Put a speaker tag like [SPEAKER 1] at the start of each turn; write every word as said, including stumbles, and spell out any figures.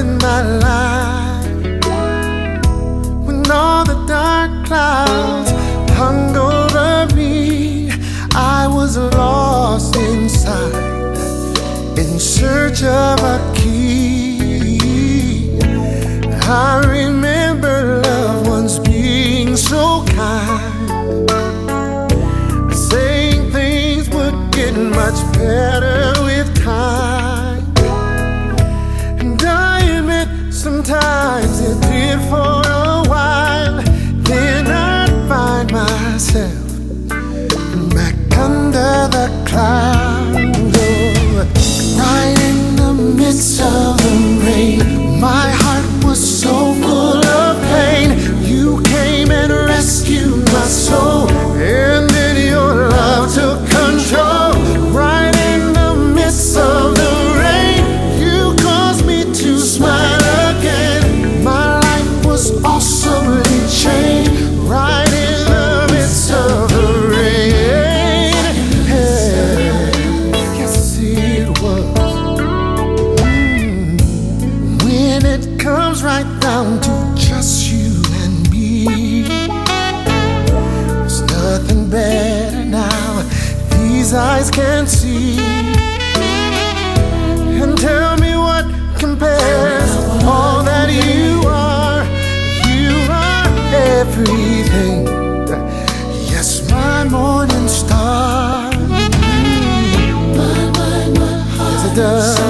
[SPEAKER 1] in my life. When all the dark clouds hung over me, I was lost inside, in search of a key. I remember loved ones being so kind, saying things would get much better with time. And I admit sometimes it did for a while. Then I'd find myself back under the clouds, oh, right in the midst of the rain. My heart was so full of pain. You came and rescued my soul, and then your love took control. Right in the midst of the rain, you caused me to smile again. My life was awesomely changed. Right in the midst of the rain, yeah. Yes it was. mm. When it comes right down to just you and me, there's nothing better now these eyes can see. And tell me what compares to all that you are. You are everything, yes, my morning star. Mm. My, my, my heart. Yes, it does.